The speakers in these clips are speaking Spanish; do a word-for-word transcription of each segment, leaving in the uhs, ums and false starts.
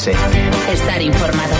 Ourense. Estar informado.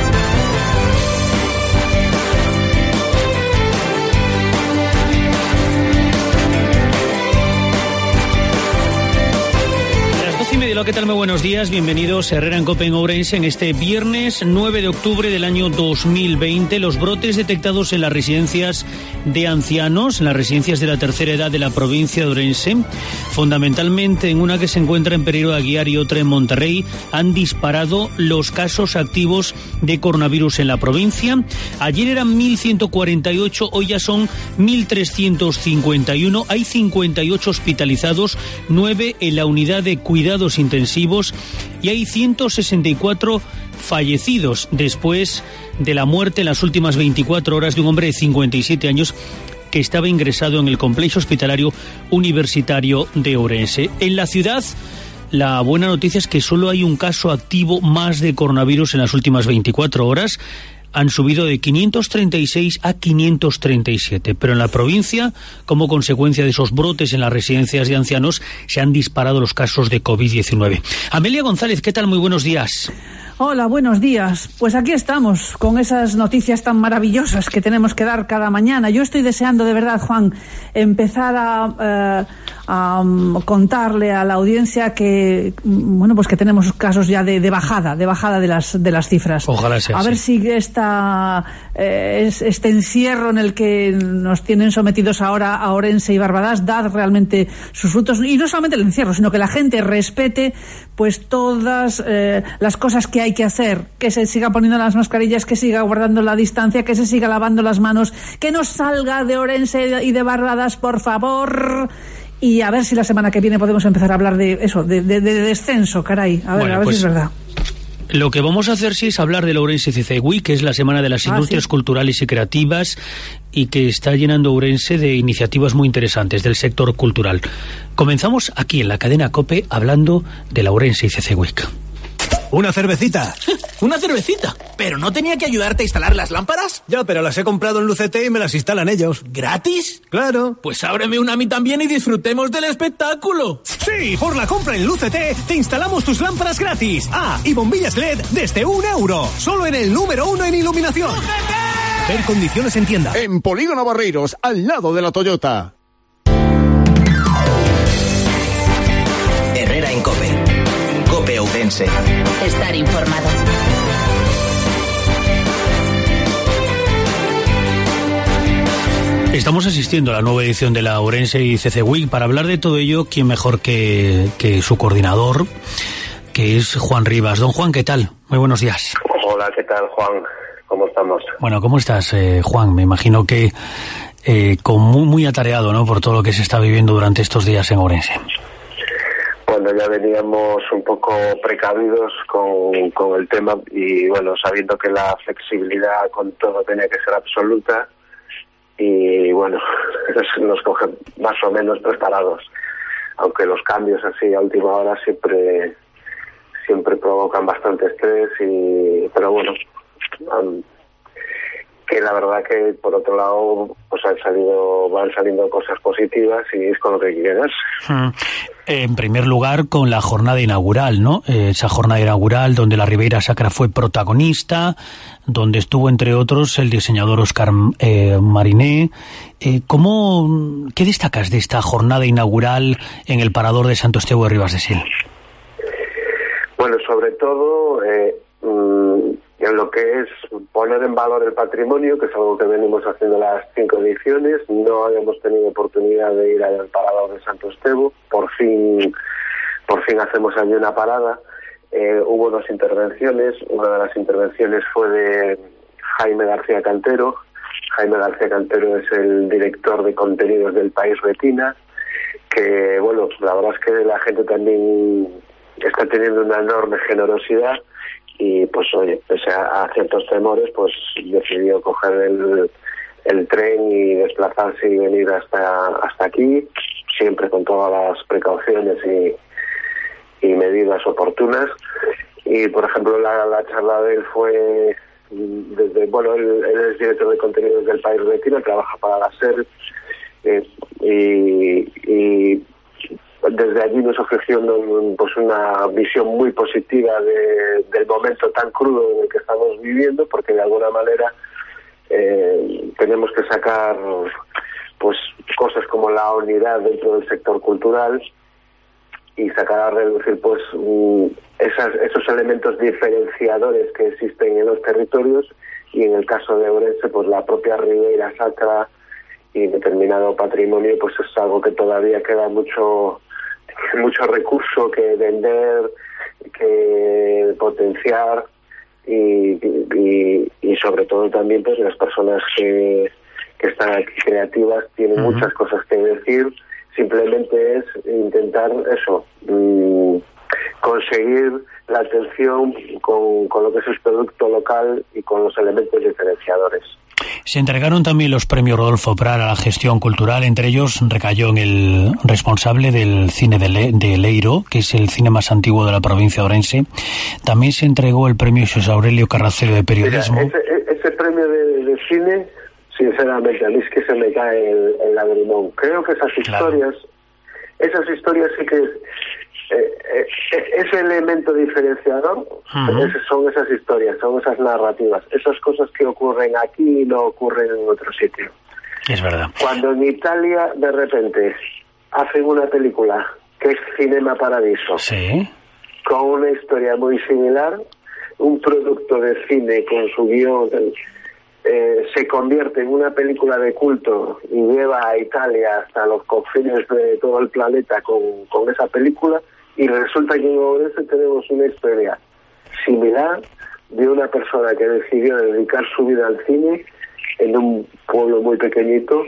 Hola, ¿qué tal? Muy buenos días, bienvenidos a Herrera en Cope en Ourense en este viernes nueve de octubre del año dos mil veinte. Los brotes detectados en las residencias de ancianos, en las residencias de la tercera edad de la provincia de Ourense, fundamentalmente en una que se encuentra en Pereiro de Aguiar y otra en Monterrey, han disparado los casos activos de coronavirus en la provincia. Ayer eran mil ciento cuarenta y ocho, hoy ya son mil trescientos cincuenta y uno. Hay cincuenta y ocho hospitalizados, nueve en la unidad de cuidados intensivos y hay ciento sesenta y cuatro fallecidos después de la muerte en las últimas veinticuatro horas de un hombre de cincuenta y siete años que estaba ingresado en el complejo hospitalario universitario de Ourense. En la ciudad, la buena noticia es que solo hay un caso activo más de coronavirus en las últimas veinticuatro horas. Han subido de quinientos treinta y seis a quinientos treinta y siete, pero en la provincia, como consecuencia de esos brotes en las residencias de ancianos, se han disparado los casos de COVID diecinueve. Amelia González, ¿qué tal? Muy buenos días. Hola, buenos días. Pues aquí estamos, con esas noticias tan maravillosas que tenemos que dar cada mañana. Yo estoy deseando, de verdad, Juan, empezar a, eh, a um, contarle a la audiencia que, bueno, pues que tenemos casos ya de, de bajada, de bajada de las de las cifras. Ojalá sea A así. ver si esta, eh, es, este encierro en el que nos tienen sometidos ahora a Ourense y Barbadas da realmente sus frutos. Y no solamente el encierro, sino que la gente respete pues todas eh, las cosas que hay que hacer, que se siga poniendo las mascarillas, que siga guardando la distancia, que se siga lavando las manos, que no salga de Ourense y de Barbadas, por favor. Y a ver si la semana que viene podemos empezar a hablar de eso, de, de, de descenso, caray. A ver, bueno, a ver pues, si es verdad. Lo que vamos a hacer sí es hablar de la Ourense C C Week, que es la Semana de las Industrias ah, ¿sí? Culturales y Creativas, y que está llenando Ourense de iniciativas muy interesantes del sector cultural. Comenzamos aquí en la cadena COPE hablando de la Ourense C C Week. ¡Una cervecita! ¿Una cervecita? ¿Pero no tenía que ayudarte a instalar las lámparas? Ya, pero las he comprado en Lucete y me las instalan ellos. ¿Gratis? Claro. Pues ábreme una a mí también y disfrutemos del espectáculo. Sí, por la compra en Lucete te instalamos tus lámparas gratis. Ah, y bombillas L E D desde un euro. Solo en el número uno en iluminación. ¡Lucete! Ver condiciones en tienda. En Polígono Barreiros, al lado de la Toyota. Herrera en Cope. Cope Ourense. Estar informado. Estamos asistiendo a la nueva edición de la Ourense y C C Week. Para hablar de todo ello, ¿quién mejor que, que su coordinador, que es Juan Rivas? Don Juan, ¿qué tal? Muy buenos días. Hola, ¿qué tal, Juan? ¿Cómo estamos? Bueno, ¿cómo estás, eh, Juan? Me imagino que eh, con muy, muy atareado, ¿no?, por todo lo que se está viviendo durante estos días en Ourense. Bueno, ya veníamos un poco precavidos con, con el tema y, bueno, sabiendo que la flexibilidad con todo tenía que ser absoluta y, bueno, nos coge más o menos preparados, aunque los cambios así a última hora siempre siempre provocan bastante estrés, y pero bueno, um, que la verdad que por otro lado pues han salido van saliendo cosas positivas y es con lo que hay que quedarse. Hmm. En primer lugar, con la jornada inaugural, ¿no? Eh, esa jornada inaugural donde la Ribeira Sacra fue protagonista, donde estuvo entre otros el diseñador Óscar eh, Mariné. Eh, ¿cómo, ¿Qué destacas de esta jornada inaugural en el Parador de Santo Estevo de Ribas de Sil? Bueno, sobre todo eh, en lo que es poner en valor el patrimonio, que es algo que venimos haciendo las cinco ediciones. No habíamos tenido oportunidad de ir al Parador de Santo Estevo. Por fin, por fin hacemos allí una parada. Eh, hubo dos intervenciones. Una de las intervenciones fue de Jaime García Cantero. Jaime García Cantero es el director de contenidos del País Retina, que, bueno, la verdad es que la gente también está teniendo una enorme generosidad y, pues, oye, pese a, a ciertos temores, pues decidió coger el, el tren y desplazarse y venir hasta hasta aquí, siempre con todas las precauciones y, y medidas oportunas. Y, por ejemplo, la, la charla de él fue desde, bueno, él, él es director de contenidos del País Retina, trabaja para la SER, eh, y, y desde allí nos ofreció pues una visión muy positiva de, del momento tan crudo en el que estamos viviendo, porque de alguna manera eh, tenemos que sacar pues cosas como la unidad dentro del sector cultural y sacar a reducir pues esas, esos elementos diferenciadores que existen en los territorios, y en el caso de Ourense pues la propia Ribeira Sacra y determinado patrimonio pues es algo que todavía queda mucho mucho recurso que vender, que potenciar y, y, y sobre todo también pues las personas que, que están aquí creativas tienen uh-huh. muchas cosas que decir. Simplemente es intentar eso, mmm, conseguir la atención con, con lo que es el producto local y con los elementos diferenciadores. Se entregaron también los premios Rodolfo Prat a la gestión cultural. Entre ellos recayó en el responsable del cine de, Le- de Leiro, que es el cine más antiguo de la provincia de Ourense. También se entregó el premio José Aurelio Carracero de periodismo. Mira, ese, ese premio de, de cine, sinceramente, a mí es que se me cae el, el lagrimón. Creo que esas historias, claro. esas historias sí que... Eh, eh, ese elemento diferenciador uh-huh. ese, son esas historias, son esas narrativas, esas cosas que ocurren aquí y no ocurren en otro sitio. Es verdad. Cuando en Italia de repente hacen una película que es Cinema Paradiso, sí, con una historia muy similar, un producto de cine con su guión eh, se convierte en una película de culto y lleva a Italia hasta los confines de todo el planeta con, con esa película, y resulta que en Ourense tenemos una historia similar de una persona que decidió dedicar su vida al cine en un pueblo muy pequeñito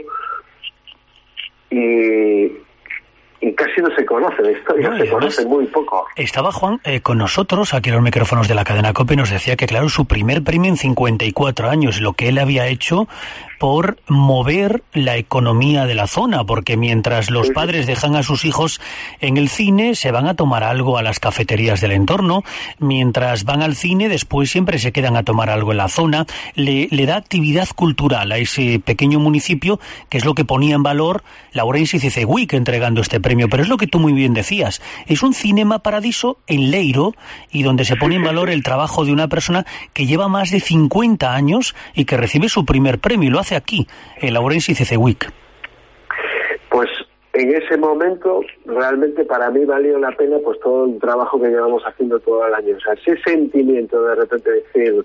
y... y casi no se conoce la historia, no, se conoce muy poco. Estaba Juan eh, con nosotros, aquí en los micrófonos de la cadena COPE, y nos decía que, claro, su primer premio en cincuenta y cuatro años, lo que él había hecho por mover la economía de la zona, porque mientras los sí, padres dejan a sus hijos en el cine, se van a tomar algo a las cafeterías del entorno, mientras van al cine, después siempre se quedan a tomar algo en la zona, le, le da actividad cultural a ese pequeño municipio, que es lo que ponía en valor la Ourense Cicegüic entregando este premio. Pero es lo que tú muy bien decías, es un Cinema Paradiso en Leiro, y donde se pone en valor el trabajo de una persona que lleva más de cincuenta años y que recibe su primer premio, y lo hace aquí, en la Ourense Cicegüic. Pues en ese momento realmente para mí valió la pena pues todo el trabajo que llevamos haciendo todo el año. O sea, ese sentimiento de repente decir,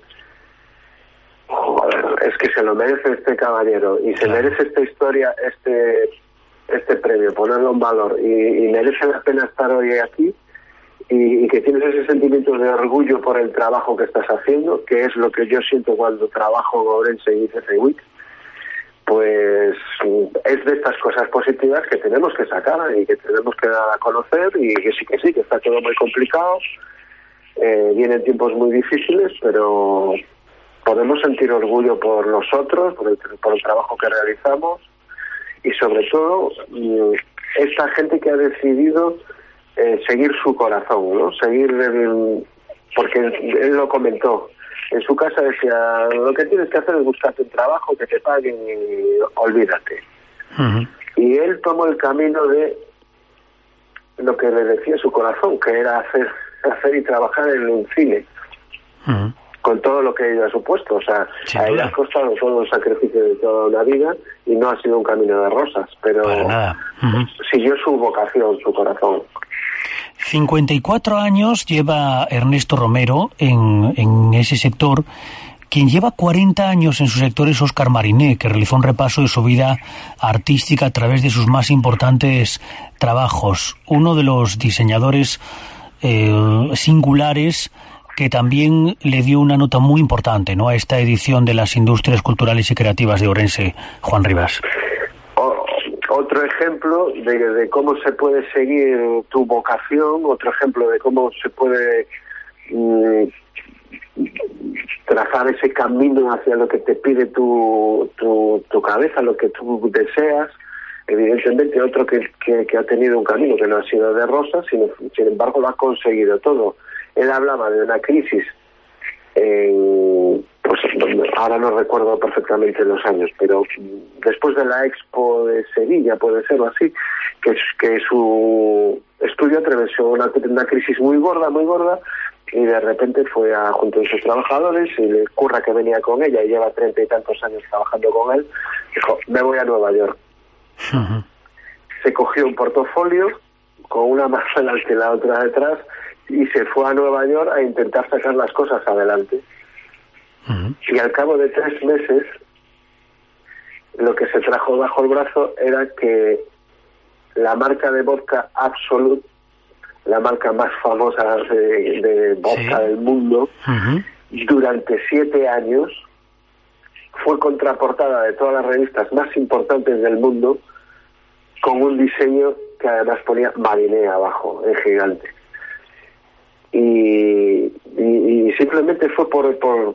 joder, es que se lo merece este caballero y se claro. merece esta historia, este este premio, ponerlo en valor, y, y merece la pena estar hoy aquí, y, y que tienes ese sentimiento de orgullo por el trabajo que estás haciendo, que es lo que yo siento cuando trabajo en Ourense y Cicegüic, pues es de estas cosas positivas que tenemos que sacar y que tenemos que dar a conocer, y que sí que sí, que está todo muy complicado, eh, vienen tiempos muy difíciles, pero podemos sentir orgullo por nosotros, por el, por el trabajo que realizamos, y sobre todo esta gente que ha decidido eh, seguir su corazón, ¿no? Seguir el, porque él lo comentó en su casa, decía, lo que tienes que hacer es buscarte un trabajo, que te paguen y olvídate. Uh-huh. Y él tomó el camino de lo que le decía su corazón, que era hacer hacer y trabajar en un cine. Uh-huh. Con todo lo que ello ha supuesto, o sea, a él ha costado todo el sacrificio de toda una vida y no ha sido un camino de rosas, pero uh-huh. siguió su vocación, su corazón. cincuenta y cuatro años lleva Ernesto Romero en, en ese sector. Quien lleva cuarenta años en su sector es Óscar Mariné, que realizó un repaso de su vida artística a través de sus más importantes trabajos. Uno de los diseñadores eh, singulares que también le dio una nota muy importante, ¿no?, a esta edición de las Industrias Culturales y Creativas de Ourense, Juan Rivas. O, otro ejemplo de, de cómo se puede seguir tu vocación, otro ejemplo de cómo se puede mm, trazar ese camino hacia lo que te pide tu, tu, tu cabeza, lo que tú deseas. Evidentemente otro que, que, que ha tenido un camino que no ha sido de rosas, sino, sin embargo lo ha conseguido todo. Él hablaba de una crisis, en, pues ahora no recuerdo perfectamente los años, pero después de la Expo de Sevilla, puede ser así, que, que su estudio atravesó una, una crisis muy gorda, muy gorda, y de repente fue a junto a sus trabajadores y le curra que venía con ella y lleva treinta y tantos años trabajando con él, dijo, me voy a Nueva York. Uh-huh. Se cogió un portafolio con una más adelante que la otra detrás y se fue a Nueva York a intentar sacar las cosas adelante. Uh-huh. Y al cabo de tres meses lo que se trajo bajo el brazo era que la marca de vodka Absolut, la marca más famosa de, de vodka sí. del mundo, uh-huh. durante siete años fue contraportada de todas las revistas más importantes del mundo con un diseño que además ponía Mariné abajo, en gigante. Y, y, y simplemente fue por, por,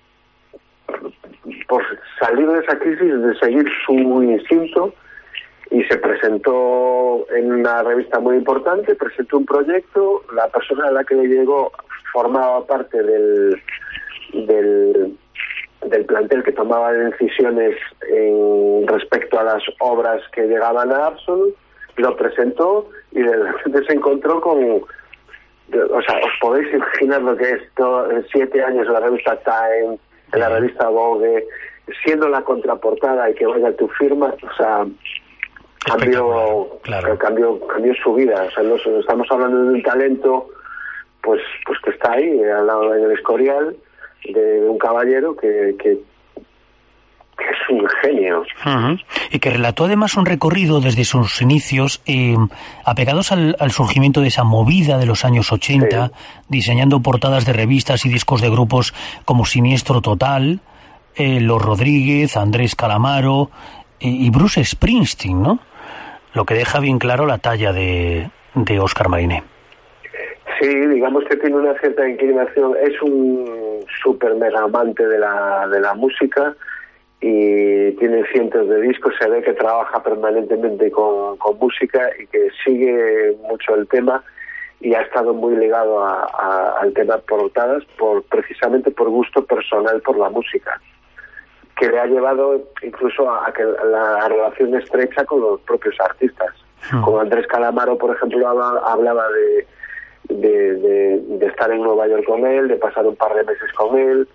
por salir de esa crisis, de seguir su instinto, y se presentó en una revista muy importante, presentó un proyecto, la persona a la que le llegó formaba parte del, del, del plantel que tomaba decisiones en respecto a las obras que llegaban a Absolut, lo presentó y de repente se encontró con, o sea, os podéis imaginar lo que es todo, en siete años en la revista Time, en la revista Vogue, siendo la contraportada y que vaya tu firma, o sea, cambió, claro. cambió, cambió su vida. O sea, nos, estamos hablando de un talento, pues, pues que está ahí, al lado en el Escorial, de un caballero que, que que es un genio. Uh-huh. Y que relató además un recorrido desde sus inicios eh, apegados al, al surgimiento de esa movida de los años ochenta, sí. diseñando portadas de revistas y discos de grupos como Siniestro Total, eh, Los Rodríguez, Andrés Calamaro eh, y Bruce Springsteen, ¿no? Lo que deja bien claro la talla de, de Óscar Mariné. Sí, digamos que tiene una cierta inclinación, es un súper mega amante de la, de la música, y tiene cientos de discos, se ve que trabaja permanentemente con, con música y que sigue mucho el tema, y ha estado muy ligado a, a, al tema portadas por precisamente por gusto personal por la música, que le ha llevado incluso a, a que la relación estrecha con los propios artistas. Hmm. Con Andrés Calamaro, por ejemplo, hablaba, hablaba de, de, de, de estar en Nueva York con él, de pasar un par de meses con él,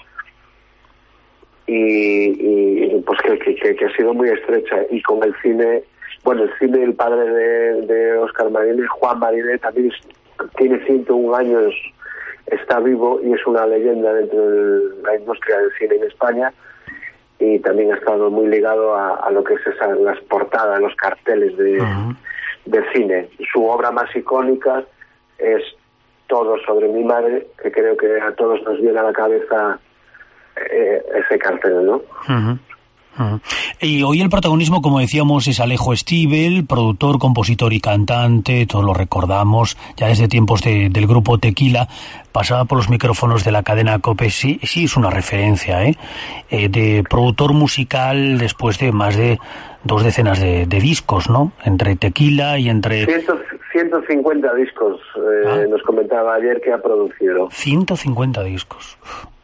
y, y pues que, que, que ha sido muy estrecha. Y con el cine, bueno, el cine, el padre de, de Óscar Mariné, Juan Mariné, también es, tiene ciento un años, está vivo y es una leyenda dentro de la industria del cine en España, y también ha estado muy ligado a, a lo que es esa, las portadas, los carteles de, uh-huh. de cine. Su obra más icónica es Todo sobre mi madre, que creo que a todos nos viene a la cabeza Eh, ese cartel, ¿no? Uh-huh. Uh-huh. Y hoy el protagonismo, como decíamos, es Alejo Stivel, productor, compositor y cantante, todos lo recordamos, ya desde tiempos de, del grupo Tequila, pasaba por los micrófonos de la cadena COPE, sí, sí es una referencia, ¿eh? Eh, de productor musical después de más de dos decenas de, de discos, ¿no? Entre Tequila y entre... ciento cincuenta discos, eh, ah. nos comentaba ayer que ha producido. ciento cincuenta discos.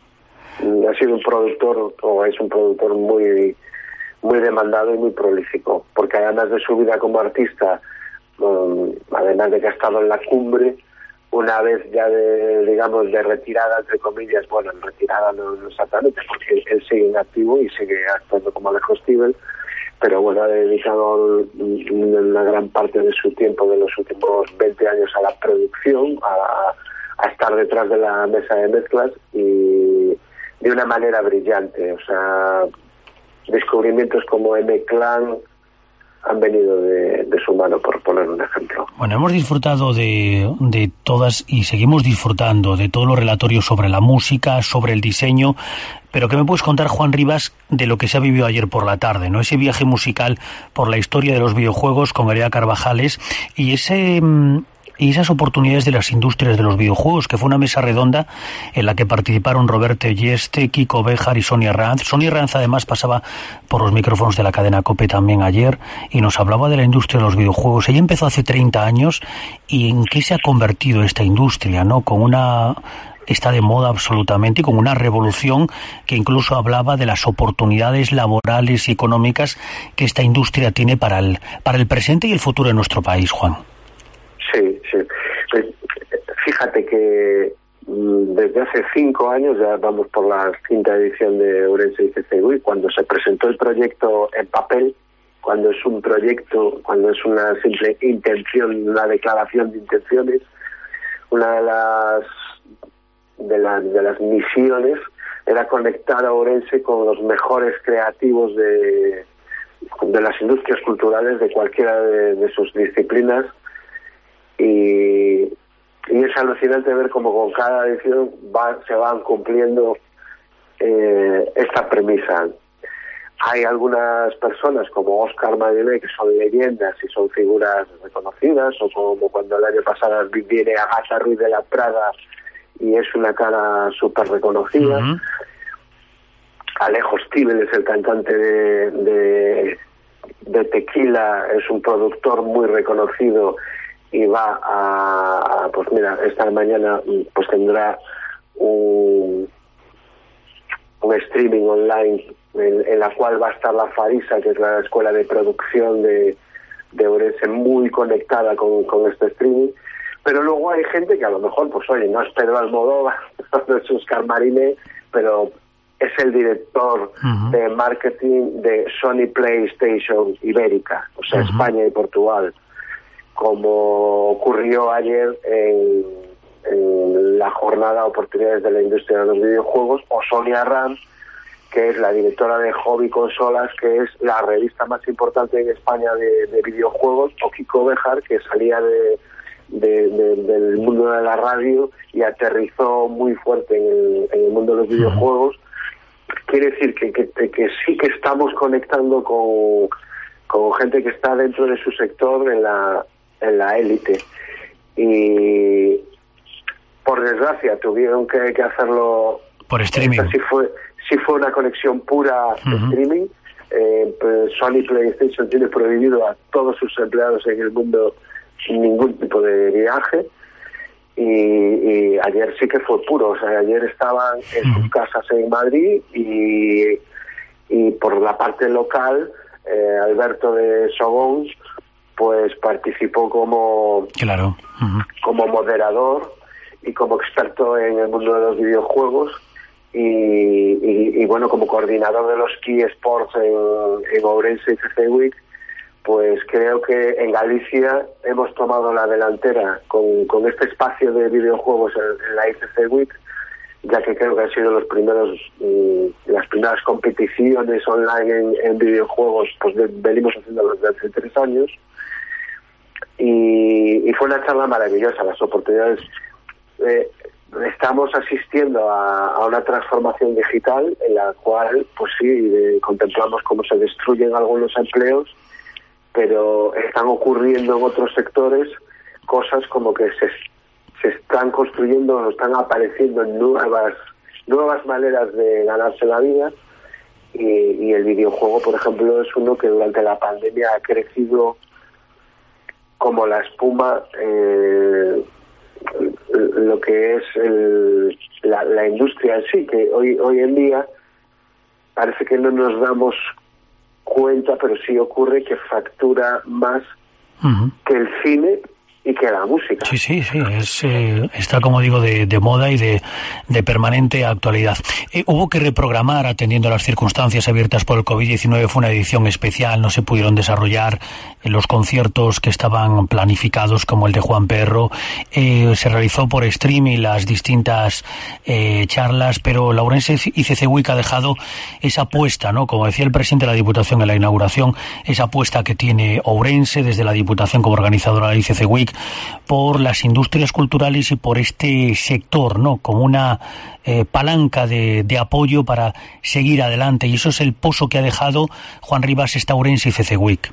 Ha sido un productor, o es un productor muy muy demandado y muy prolífico, porque además de su vida como artista, um, además de que ha estado en la cumbre, una vez ya de, digamos, de retirada, entre comillas, bueno, en retirada no exactamente, porque él sigue en activo y sigue actuando como Alejo Stivel, pero bueno, ha dedicado una gran parte de su tiempo, de los últimos veinte años, a la producción, a, a estar detrás de la mesa de mezclas, y de una manera brillante. O sea, descubrimientos como M-Clan han venido de, de su mano, por poner un ejemplo. Bueno, hemos disfrutado de, de todas y seguimos disfrutando de todos los relatorios sobre la música, sobre el diseño, pero ¿qué me puedes contar, Juan Rivas, de lo que se ha vivido ayer por la tarde, ¿no? Ese viaje musical por la historia de los videojuegos con Gabriela Carvajales y ese... y esas oportunidades de las industrias de los videojuegos, que fue una mesa redonda en la que participaron Roberto Yeste, Kiko Béjar y Sonia Ranz. Sonia Ranz además pasaba por los micrófonos de la cadena COPE también ayer y nos hablaba de la industria de los videojuegos. Ella empezó hace treinta años y en qué se ha convertido esta industria, ¿no? Con una... está de moda absolutamente y con una revolución que incluso hablaba de las oportunidades laborales y económicas que esta industria tiene para el, para el presente y el futuro de nuestro país, Juan. Sí, sí. Fíjate que desde hace cinco años, ya vamos por la quinta edición de Ourense I C C Week, cuando se presentó el proyecto en papel, cuando es un proyecto, cuando es una simple intención, una declaración de intenciones, una de las de, la, de las misiones era conectar a Ourense con los mejores creativos de, de las industrias culturales de cualquiera de, de sus disciplinas, y, y es alucinante ver cómo con cada edición va, se van cumpliendo eh, esta premisa. Hay algunas personas como Óscar Marilé que son leyendas y son figuras reconocidas, o como cuando el año pasado viene Agatha Ruiz de la Prada y es una cara súper reconocida. Uh-huh. Alejo Stivel es el cantante de, de, de Tequila, es un productor muy reconocido y va a, a pues mira, esta mañana pues tendrá un, un streaming online en, en la cual va a estar la Farisa, que es la escuela de producción de, de Ourense, muy conectada con, con este streaming. Pero luego hay gente que a lo mejor, pues oye, no es Pedro Almodóvar, no es Óscar Marilé, pero es el director uh-huh. de marketing de Sony PlayStation Ibérica, o sea, uh-huh. España y Portugal, como ocurrió ayer en, en la jornada Oportunidades de la Industria de los Videojuegos, o Sonia Ram, que es la directora de Hobby Consolas, que es la revista más importante en España de, de videojuegos, o Kiko Béjar, que salía de, de, de, del mundo de la radio y aterrizó muy fuerte en el, en el mundo de los videojuegos. Quiere decir que, que, que sí que estamos conectando con, con gente que está dentro de su sector en la en la élite, y por desgracia tuvieron que, que hacerlo por streaming. Sí fue, sí fue una conexión pura de uh-huh. streaming. eh, pues Sony PlayStation tiene prohibido a todos sus empleados en el mundo sin ningún tipo de viaje. Y, y ayer sí que fue puro, o sea, ayer estaban en sus casas en Madrid, y, y por la parte local, eh, Alberto de Sogón, pues participó como, claro. uh-huh. como moderador y como experto en el mundo de los videojuegos, y, y, y bueno, como coordinador de los Key Sports en, en Ourense I C C Week. Pues creo que en Galicia hemos tomado la delantera con, con este espacio de videojuegos en, en la I C C Week, ya que creo que han sido los primeros mmm, las primeras competiciones online en, en videojuegos, pues de, venimos haciendo desde hace tres años, y, y fue una charla maravillosa. Las oportunidades, eh, estamos asistiendo a, a una transformación digital en la cual, pues sí, de, contemplamos cómo se destruyen algunos empleos, pero están ocurriendo en otros sectores cosas como que se, se están construyendo o están apareciendo nuevas nuevas maneras de ganarse la vida, y, y el videojuego, por ejemplo, es uno que durante la pandemia ha crecido como la espuma, eh, lo que es el, la, la industria en sí, que hoy, hoy en día parece que no nos damos cuenta, pero sí ocurre que factura más uh-huh. que el cine y que la música. Sí, sí, sí, es, eh, está, como digo, de, de moda y de, de permanente actualidad. Eh, hubo que reprogramar atendiendo a las circunstancias abiertas por el covid diecinueve, fue una edición especial, no se pudieron desarrollar eh, los conciertos que estaban planificados, como el de Juan Perro, eh, se realizó por streaming las distintas eh, charlas, pero la Ourense I C C Week ha dejado esa apuesta, ¿no? Como decía el presidente de la Diputación en la inauguración, esa apuesta que tiene Ourense desde la Diputación como organizadora de la I C C Week, por las industrias culturales y por este sector, ¿no? Como una eh, palanca de, de apoyo para seguir adelante, y eso es el pozo que ha dejado Juan Rivas esta Ourense I C C Week.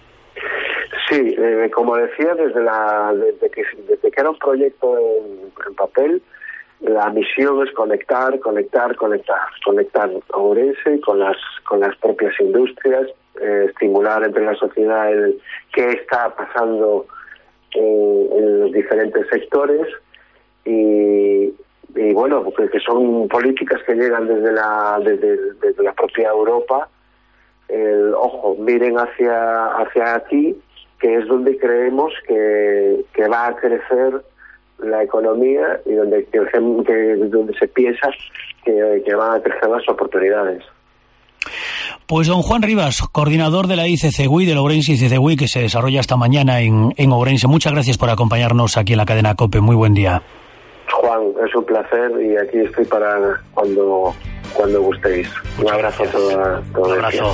Sí, eh, como decía, desde la desde que desde que era un proyecto en, en papel, la misión es conectar, conectar, conectar, conectar Ourense con las con las propias industrias, eh, estimular entre la sociedad el qué está pasando En, en los diferentes sectores, y, y bueno, porque que son políticas que llegan desde la desde, desde la propia Europa. El, ojo, miren hacia hacia aquí, que es donde creemos que, que va a crecer la economía y donde, que, que, donde se piensa que, que van a crecer las oportunidades. Pues don Juan Rivas, coordinador de la I C C W I, del Ourense I C C W I, que se desarrolla esta mañana en, en Ourense. Muchas gracias por acompañarnos aquí en la cadena COPE. Muy buen día. Juan, es un placer y aquí estoy para cuando cuando gustéis. Un abrazo a toda, toda Un abrazo.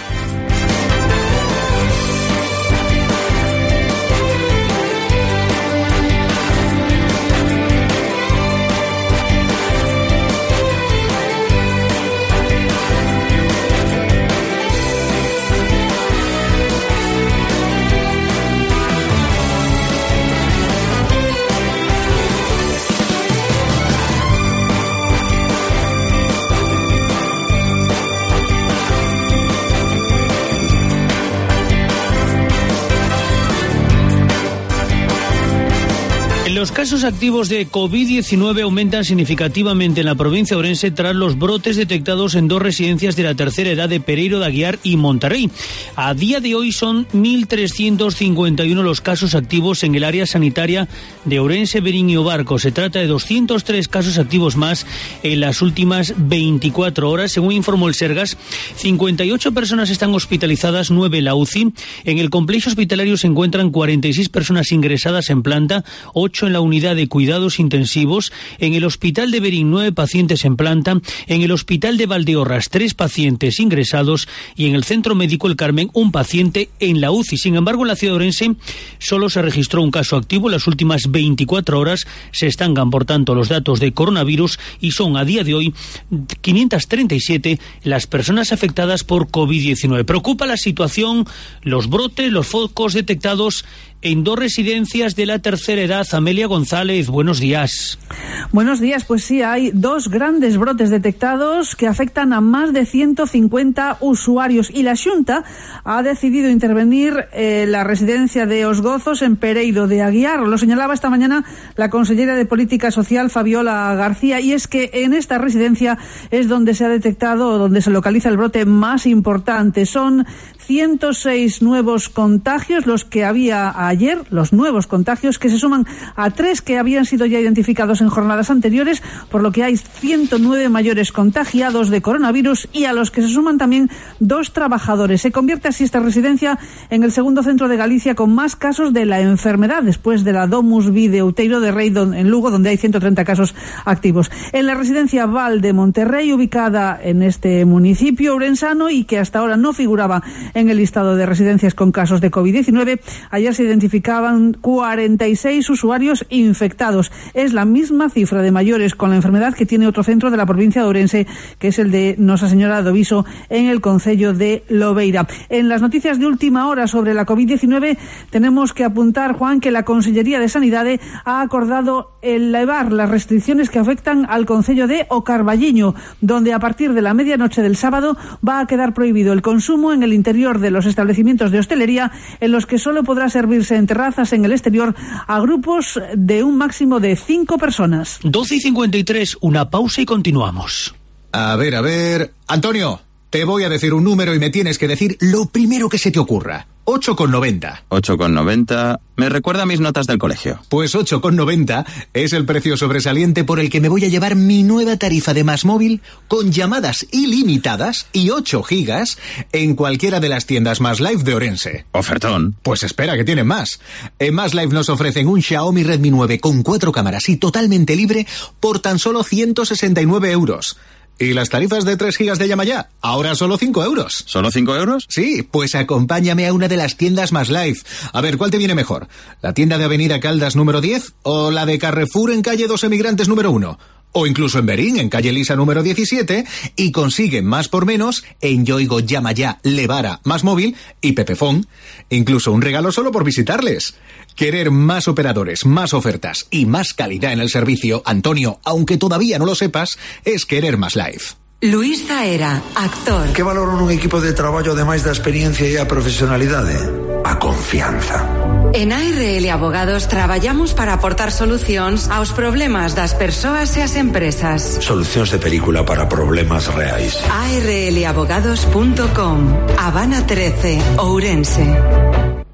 Los casos activos de COVID diecinueve aumentan significativamente en la provincia de Ourense tras los brotes detectados en dos residencias de la tercera edad de Pereiro de Aguiar y Monterrey. A día de hoy son mil trescientos cincuenta y uno los casos activos en el área sanitaria de Ourense, Verín y Obarco. Se trata de doscientos tres casos activos más en las últimas veinticuatro horas. Según informó el Sergas, cincuenta y ocho personas están hospitalizadas, nueve en la U C I. En el complejo hospitalario se encuentran cuarenta y seis personas ingresadas en planta, ocho en la unidad de cuidados intensivos. En el hospital de Verín, nueve pacientes en planta. En el hospital de Valdeorras, tres pacientes ingresados. Y en el centro médico El Carmen, un paciente en la U C I. Sin embargo, en la ciudad de Ourense solo se registró un caso activo en las últimas veinticuatro horas. Se estancan, por tanto, los datos de coronavirus y son a día de hoy quinientas treinta y siete las personas afectadas por COVID diecinueve. Preocupa la situación, los brotes, los focos detectados en dos residencias de la tercera edad. Amelia González, buenos días. Buenos días, pues sí, hay dos grandes brotes detectados que afectan a más de ciento cincuenta usuarios y la Xunta ha decidido intervenir en la residencia de Os Gozos en Pereiro de Aguiar. Lo señalaba esta mañana la consellera de Política Social, Fabiola García, y es que en esta residencia es donde se ha detectado o donde se localiza el brote más importante. Son ciento seis nuevos contagios los que había ayer, los nuevos contagios que se suman a tres que habían sido ya identificados en jornadas anteriores, por lo que hay ciento nueve mayores contagiados de coronavirus y a los que se suman también dos trabajadores. Se convierte así esta residencia en el segundo centro de Galicia con más casos de la enfermedad, después de la Domus Vi de Outeiro de Rei en Lugo, donde hay ciento treinta casos activos. En la residencia Val de Monterrey, ubicada en este municipio ourensano y que hasta ahora no figuraba en el listado de residencias con casos de COVID diecinueve, ayer se identificaban cuarenta y seis usuarios infectados. Es la misma cifra de mayores con la enfermedad que tiene otro centro de la provincia de Ourense, que es el de Nosa Señora do Viso, en el concello de Lobeira. En las noticias de última hora sobre la COVID diecinueve tenemos que apuntar, Juan, que la Consellería de Sanidade ha acordado elevar las restricciones que afectan al concello de O Carballiño, donde a partir de la medianoche del sábado va a quedar prohibido el consumo en el interior de los establecimientos de hostelería, en los que solo podrá servirse en terrazas en el exterior a grupos de un máximo de cinco personas. doce y cincuenta y tres, una pausa y continuamos. A ver, a ver... Antonio, te voy a decir un número y me tienes que decir lo primero que se te ocurra. ocho con noventa. ocho con noventa... Me recuerda a mis notas del colegio. Pues ocho con noventa es el precio sobresaliente por el que me voy a llevar mi nueva tarifa de Más Móvil con llamadas ilimitadas y ocho gigas en cualquiera de las tiendas Más Life de Ourense. Ofertón. Pues espera, que tienen más. En Más Life nos ofrecen un Xiaomi Redmi nueve con cuatro cámaras y totalmente libre por tan solo ciento sesenta y nueve euros. ¿Y las tarifas de tres gigas de llama ya? Ahora solo cinco euros. ¿Solo cinco euros? Sí, pues acompáñame a una de las tiendas Más Life. A ver, ¿cuál te viene mejor? ¿La tienda de Avenida Caldas número diez o la de Carrefour en calle Dos Emigrantes número uno? O incluso en Verín, en calle Lisa número diecisiete, y consigue más por menos en Yoigo, Llama Ya, Levara, Más Móvil y Pepefón. Incluso un regalo solo por visitarles. Querer más operadores, más ofertas y más calidad en el servicio, Antonio, aunque todavía no lo sepas, es querer Más Life. Luís Zaera, actor. Que valoro nun equipo de traballo ademais da experiencia e a profesionalidade? A confianza. En A R L Abogados traballamos para aportar solucións aos problemas das persoas e as empresas. Solucións de película para problemas reais. A R L abogados punto com. Habana trece, Ourense.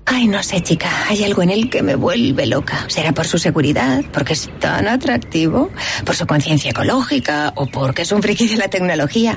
Ay, no sé, chica, hay algo en él que me vuelve loca. ¿Será por su seguridad, porque es tan atractivo, por su conciencia ecológica o porque es un friki de la tecnología?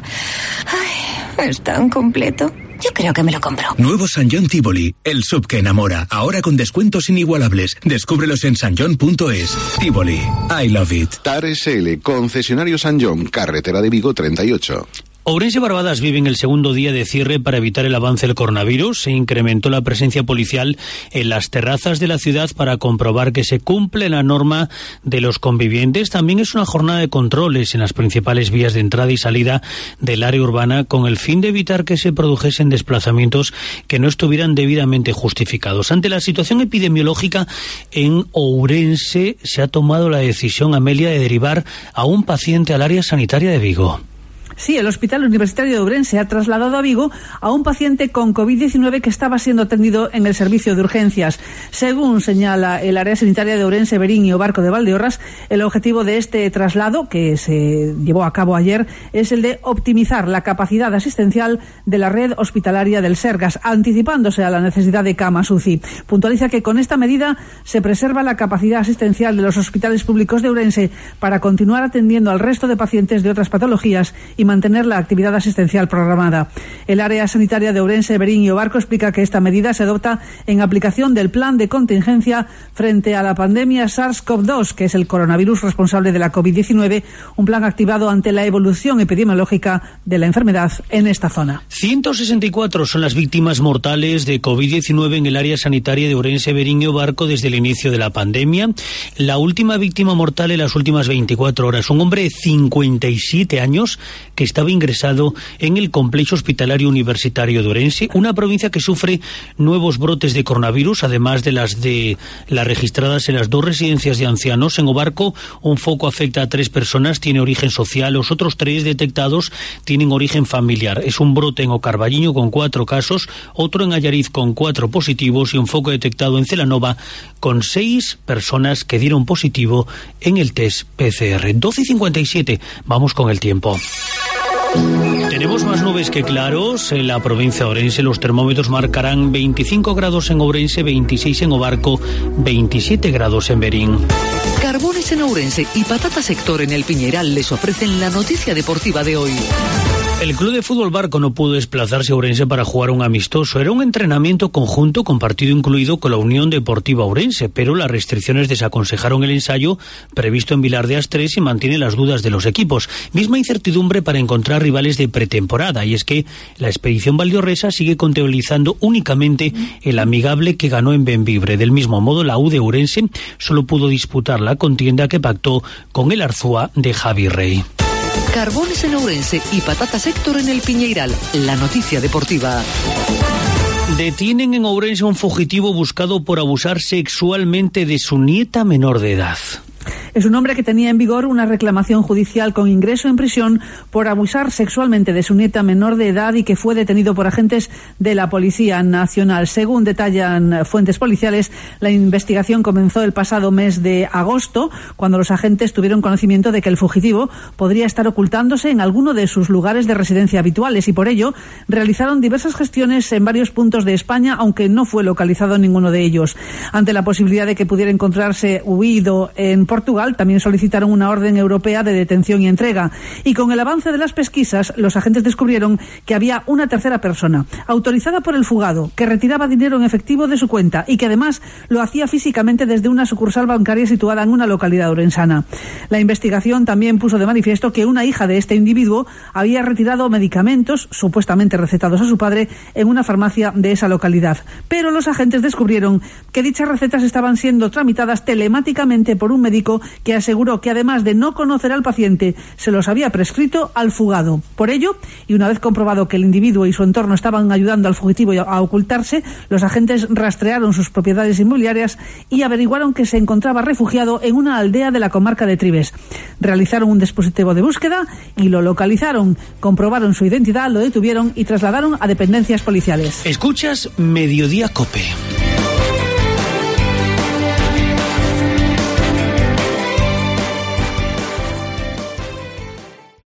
Ay, es tan completo. Yo creo que me lo compro. Nuevo San John Tivoli, el sub que enamora. Ahora con descuentos inigualables. Descúbrelos en san john punto es. Tivoli, I love it. TAR S L, concesionario San John, carretera de Vigo treinta y ocho. Ourense y Barbadas viven el segundo día de cierre para evitar el avance del coronavirus. Se incrementó la presencia policial en las terrazas de la ciudad para comprobar que se cumple la norma de los convivientes. También es una jornada de controles en las principales vías de entrada y salida del área urbana con el fin de evitar que se produjesen desplazamientos que no estuvieran debidamente justificados. Ante la situación epidemiológica en Ourense se ha tomado la decisión, Amelia, de derivar a un paciente al área sanitaria de Vigo. Sí, el Hospital Universitario de Ourense ha trasladado a Vigo a un paciente con covid diecinueve que estaba siendo atendido en el servicio de urgencias. Según señala el área sanitaria de Ourense, Berín y Obarco de Valdeorras, el objetivo de este traslado, que se llevó a cabo ayer, es el de optimizar la capacidad asistencial de la red hospitalaria del Sergas, anticipándose a la necesidad de camas U C I. Puntualiza que con esta medida se preserva la capacidad asistencial de los hospitales públicos de Ourense para continuar atendiendo al resto de pacientes de otras patologías y mantener la actividad asistencial programada. El área sanitaria de Ourense, Berín y Obarco explica que esta medida se adopta en aplicación del plan de contingencia frente a la pandemia SARS-CoV dos, que es el coronavirus responsable de la covid diecinueve, un plan activado ante la evolución epidemiológica de la enfermedad en esta zona. ciento sesenta y cuatro son las víctimas mortales de covid diecinueve en el área sanitaria de Ourense, Berín y Obarco desde el inicio de la pandemia. La última víctima mortal en las últimas veinticuatro horas, un hombre de cincuenta y siete años que estaba ingresado en el complejo hospitalario universitario de Ourense, una provincia que sufre nuevos brotes de coronavirus, además de las de las registradas en las dos residencias de ancianos. En Obarco, un foco afecta a tres personas, tiene origen social, los otros tres detectados tienen origen familiar. Es un brote en Ocarballiño con cuatro casos, otro en Allariz con cuatro positivos y un foco detectado en Celanova con seis personas que dieron positivo en el test P C R. doce y cincuenta y siete, vamos con el tiempo. Tenemos más nubes que claros en la provincia de Ourense. Los termómetros marcarán veinticinco grados en Ourense, veintiséis en Obarco, veintisiete grados en Berín. Carbones en Ourense y Patata Sector en el Piñeral les ofrecen la noticia deportiva de hoy. El Club de Fútbol Barco no pudo desplazarse a Ourense para jugar un amistoso. Era un entrenamiento conjunto con partido incluido con la Unión Deportiva Ourense, pero las restricciones desaconsejaron el ensayo previsto en Vilar de Astres y mantiene las dudas de los equipos. Misma incertidumbre para encontrar rivales de pretemporada, y es que la expedición valdiorresa sigue contabilizando únicamente el amigable que ganó en Benvibre. Del mismo modo, la U de Ourense solo pudo disputar la contienda que pactó con el Arzúa de Javi Rey. Carbones en Ourense y Patata Sector en el Piñeiral. La noticia deportiva. Detienen en Ourense a un fugitivo buscado por abusar sexualmente de su nieta menor de edad. Es un hombre que tenía en vigor una reclamación judicial con ingreso en prisión por abusar sexualmente de su nieta menor de edad y que fue detenido por agentes de la Policía Nacional. Según detallan fuentes policiales, la investigación comenzó el pasado mes de agosto, cuando los agentes tuvieron conocimiento de que el fugitivo podría estar ocultándose en alguno de sus lugares de residencia habituales y por ello realizaron diversas gestiones en varios puntos de España, aunque no fue localizado en ninguno de ellos. Ante la posibilidad de que pudiera encontrarse huido en Portugal, también solicitaron una orden europea de detención y entrega. Y con el avance de las pesquisas, los agentes descubrieron que había una tercera persona, autorizada por el fugado, que retiraba dinero en efectivo de su cuenta y que además lo hacía físicamente desde una sucursal bancaria situada en una localidad orensana. La investigación también puso de manifiesto que una hija de este individuo había retirado medicamentos, supuestamente recetados a su padre, en una farmacia de esa localidad. Pero los agentes descubrieron que dichas recetas estaban siendo tramitadas telemáticamente por un médico que aseguró que además de no conocer al paciente, se los había prescrito al fugado. Por ello, y una vez comprobado que el individuo y su entorno estaban ayudando al fugitivo a ocultarse, los agentes rastrearon sus propiedades inmobiliarias y averiguaron que se encontraba refugiado en una aldea de la comarca de Tribes. Realizaron un dispositivo de búsqueda y lo localizaron, comprobaron su identidad, lo detuvieron y trasladaron a dependencias policiales. Escuchas Mediodía COPE.